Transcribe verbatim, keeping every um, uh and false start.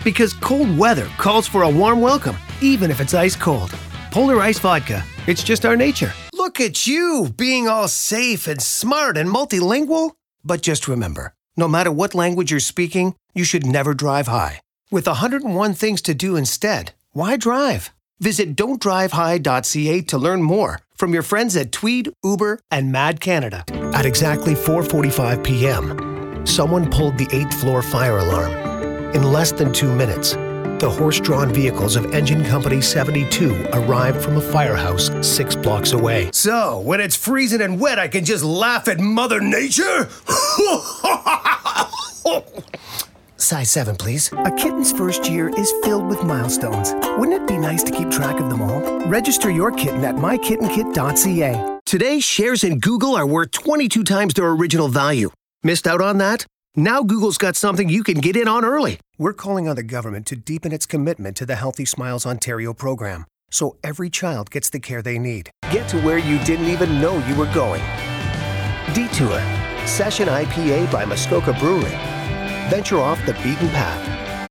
Because cold weather calls for a warm welcome, even if it's ice cold. Polar Ice Vodka. It's just our nature. Look at you, being all safe and smart and multilingual. But just remember, no matter what language you're speaking, you should never drive high. With one hundred one things to do instead, why drive? Visit don't drive high dot c a to learn more from your friends at Tweed, Uber, and Mad Canada. At exactly four forty-five p.m., someone pulled the eighth floor fire alarm. In less than two minutes, the horse-drawn vehicles of Engine Company seventy-two arrived from a firehouse six blocks away. So, when it's freezing and wet, I can just laugh at Mother Nature? Size seven, please. A kitten's first year is filled with milestones. Wouldn't it be nice to keep track of them all? Register your kitten at my kitten kit dot c a. Today, shares in Google are worth twenty-two times their original value. Missed out on that? Now Google's got something you can get in on early. We're calling on the government to deepen its commitment to the Healthy Smiles Ontario program, so every child gets the care they need. Get to where you didn't even know you were going. Detour. Session I P A by Muskoka Brewery. Venture off the beaten path.